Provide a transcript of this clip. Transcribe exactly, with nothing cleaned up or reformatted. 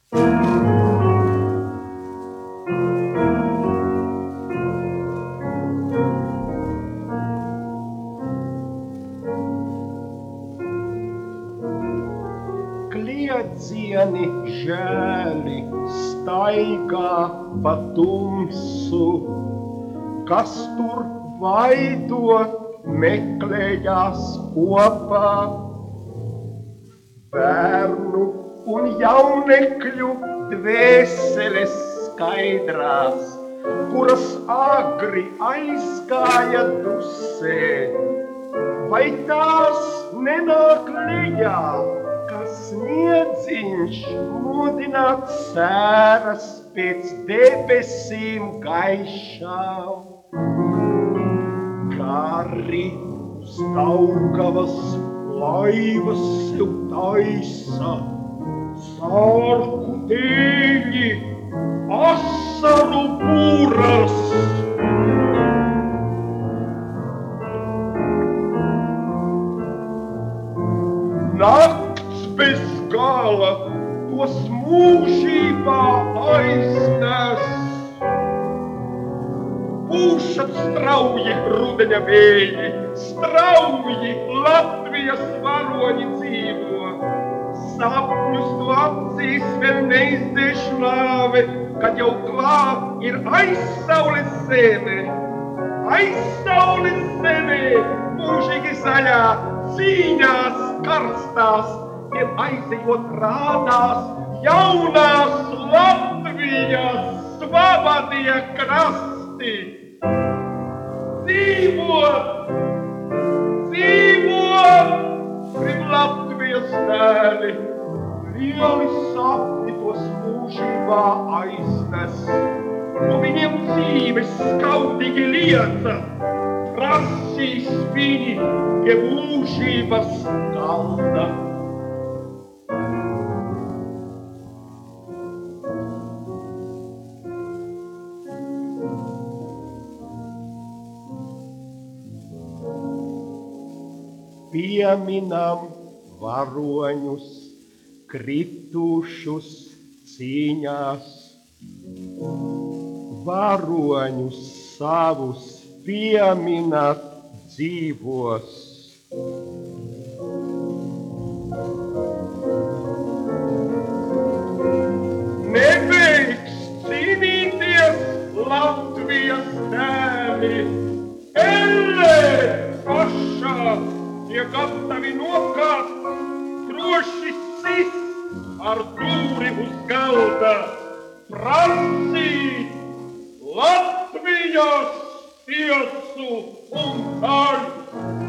Kliedzieni žēli staigā pa tumsu, kas tur vaidot meklējās kopā. Bērnu un jaunekļu dvēseles skaidrās, kuras agri aizgāja dusē, vai tās nenāk lejā, kā sniedziņš modināt sēras pēc debesīm gaišām. Gari uz Daugavas laivas sev taisa, sārku dēļi, asaru būras. Nakts bez gala tos mūžībā aiznes. Pūšat strauji rudeņa vēji, strauji Latvijas varoņi dzīvo. Sapņus tu acīs vēl neizdzēš nāve, kad jau klāt ir aizsaules zeme. Aizsaules zeme, mūžīgi zaļā, cīņās karstās, tiem aizejot rādās jaunās Latvijas svabadie krasti. Dzīvot, dzīvot, grib Latvijas dēli, lieli sapni tos mūžībā aiznes. No viņiem dzīves skautīgi lieca, prasīs viņi pie mūžības galda. Pieminam varoņus, kritušus cīņās, varoņus savus pieminat dzīvos. Nebeigs cīnīties Latvijas dēli, elle pašā! Tie gatavi nokāpt, droši sis ar dūri uz galda, prasīt Latvijas tiesu un taļu.